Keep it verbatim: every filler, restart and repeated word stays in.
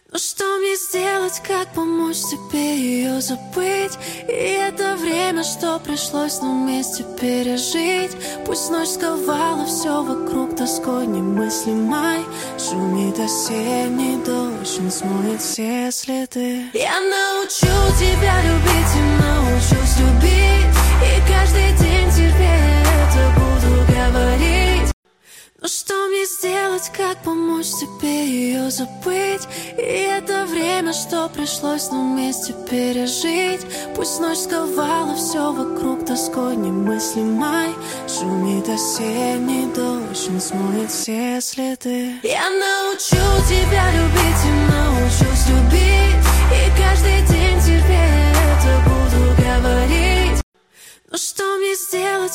Но что мне сделать, как помочь тебе ее забыть? И это время, что пришлось нам вместе пережить. Пусть ночь сковала все вокруг тоской немыслимой. Шумит осенний дождь, он смоет все следы. Я научу тебя любить и научусь любить, и каждый день тебе это буду говорить. Но что мне сделать, как помочь тебе ее забыть? И это время, что пришлось нам вместе пережить. Пусть ночь сковала все вокруг тоской немыслимой. Шумит осенний дождь, он смоет все следы. Я научу тебя любить и научусь любить, и каждый день тебе это буду говорить. Но что мне сделать?